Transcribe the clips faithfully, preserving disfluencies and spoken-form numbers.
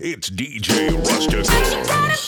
It's D J Rusticles.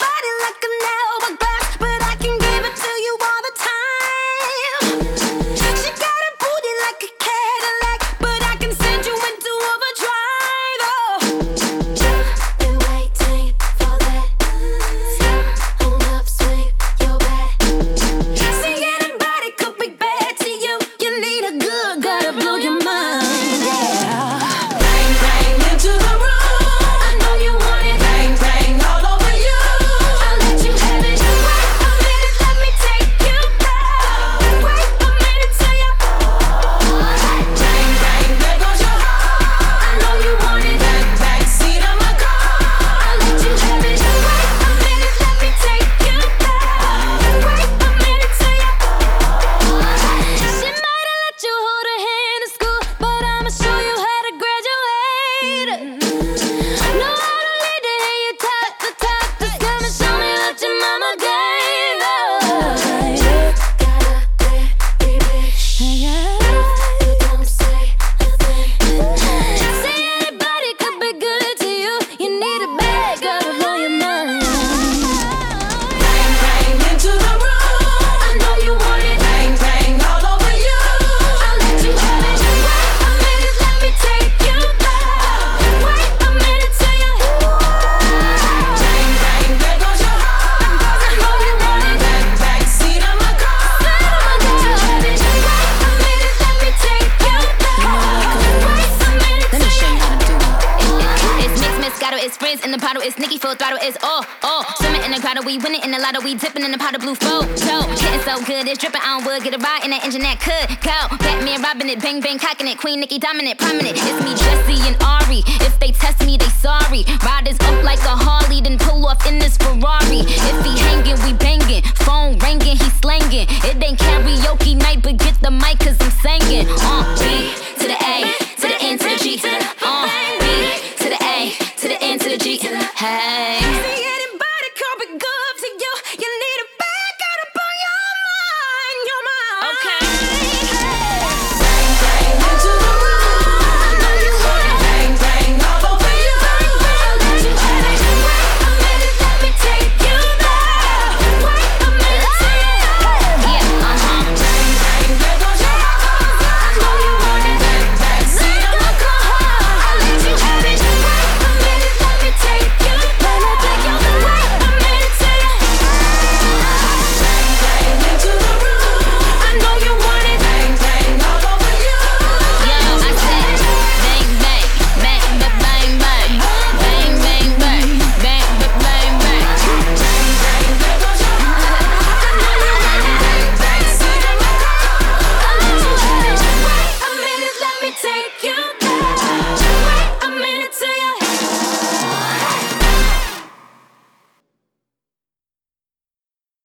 We winning in the lotto, we dipping in the pot of blue photo. Getting so good, it's dripping on wood. Get a ride in that engine that could go. Batman robbing it, bang bang cocking it. Queen Nicki dominant, prominent. It's me, Jesse and Ari. If they test me, they sorry. Riders up like a Harley, then pull off in this Ferrari. If he hanging, we banging. Phone ringing, he slanging. It ain't karaoke night, but get the mic, cause I'm singing. Uh, B to the A, to the N to the G. Uh, B to the A, to the N to the G. Hey.